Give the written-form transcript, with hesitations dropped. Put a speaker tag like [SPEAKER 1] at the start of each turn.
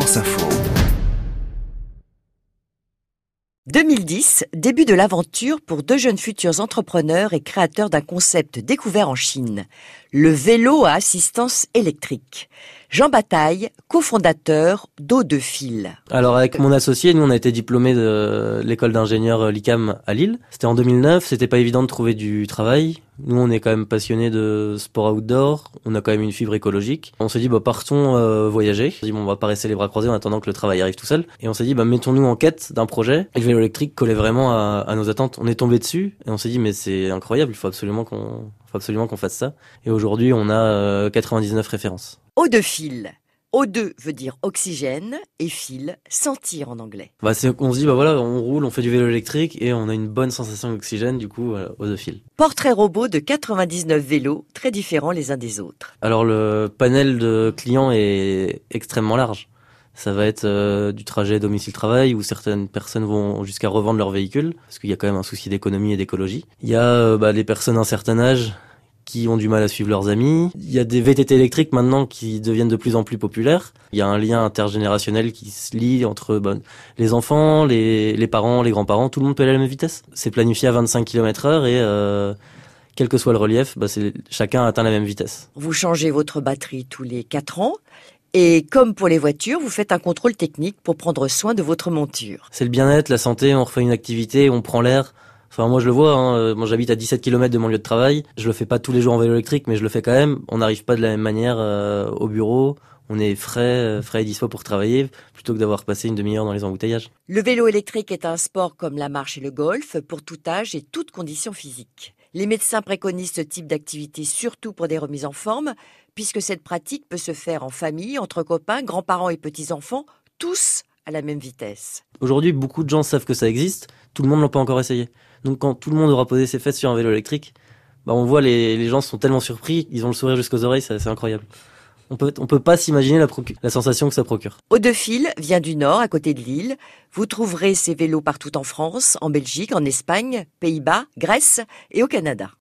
[SPEAKER 1] France Info.
[SPEAKER 2] 2010, début de l'aventure pour deux jeunes futurs entrepreneurs et créateurs d'un concept découvert en Chine, le vélo à assistance électrique. Jean Bataille, cofondateur d'Eau de Fil.
[SPEAKER 3] Alors avec mon associé, nous on a été diplômés de l'école d'ingénieur l'ICAM à Lille. C'était en 2009, c'était pas évident de trouver du travail. Nous on est quand même passionnés de sport outdoor, on a quand même une fibre écologique. On s'est dit partons voyager. On s'est dit on va pas rester les bras croisés en attendant que le travail arrive tout seul. Et on s'est dit mettons-nous en quête d'un projet. Et le vélo électrique collait vraiment à nos attentes. On est tombé dessus et on s'est dit mais c'est incroyable, il faut absolument qu'on fasse ça. Et aujourd'hui on a 99 références.
[SPEAKER 2] Eau de Fil. O2 veut dire oxygène et fil, sentir en anglais.
[SPEAKER 3] On se dit on roule, on fait du vélo électrique et on a une bonne sensation d'oxygène, du coup Eau de Fil.
[SPEAKER 2] Portrait robot de 99 vélos, très différents les uns des autres.
[SPEAKER 3] Alors le panel de clients est extrêmement large. Ça va être du trajet domicile-travail où certaines personnes vont jusqu'à revendre leur véhicule parce qu'il y a quand même un souci d'économie et d'écologie. Il y a des personnes d'un certain âge qui ont du mal à suivre leurs amis. Il y a des VTT électriques maintenant qui deviennent de plus en plus populaires. Il y a un lien intergénérationnel qui se lie entre les enfants, les parents, les grands-parents. Tout le monde peut aller à la même vitesse. C'est planifié à 25 km/h et quel que soit le relief, chacun atteint la même vitesse.
[SPEAKER 2] Vous changez votre batterie tous les 4 ans. Et comme pour les voitures, vous faites un contrôle technique pour prendre soin de votre monture.
[SPEAKER 3] C'est le bien-être, la santé, on refait une activité, on prend l'air. Enfin, moi, je le vois, moi, j'habite à 17 km de mon lieu de travail. Je le fais pas tous les jours en vélo électrique, mais je le fais quand même. On n'arrive pas de la même manière au bureau. On est frais et dispo pour travailler, plutôt que d'avoir passé une demi-heure dans les embouteillages.
[SPEAKER 2] Le vélo électrique est un sport comme la marche et le golf, pour tout âge et toute condition physique. Les médecins préconisent ce type d'activité surtout pour des remises en forme, puisque cette pratique peut se faire en famille, entre copains, grands-parents et petits-enfants, tous à la même vitesse.
[SPEAKER 3] Aujourd'hui, beaucoup de gens savent que ça existe, tout le monde l'a pas encore essayé. Donc quand tout le monde aura posé ses fesses sur un vélo électrique, on voit les gens sont tellement surpris, ils ont le sourire jusqu'aux oreilles, c'est incroyable. On peut pas s'imaginer la sensation que ça procure.
[SPEAKER 2] Eau de Fil vient du Nord, à côté de Lille. Vous trouverez ces vélos partout en France, en Belgique, en Espagne, Pays-Bas, Grèce et au Canada.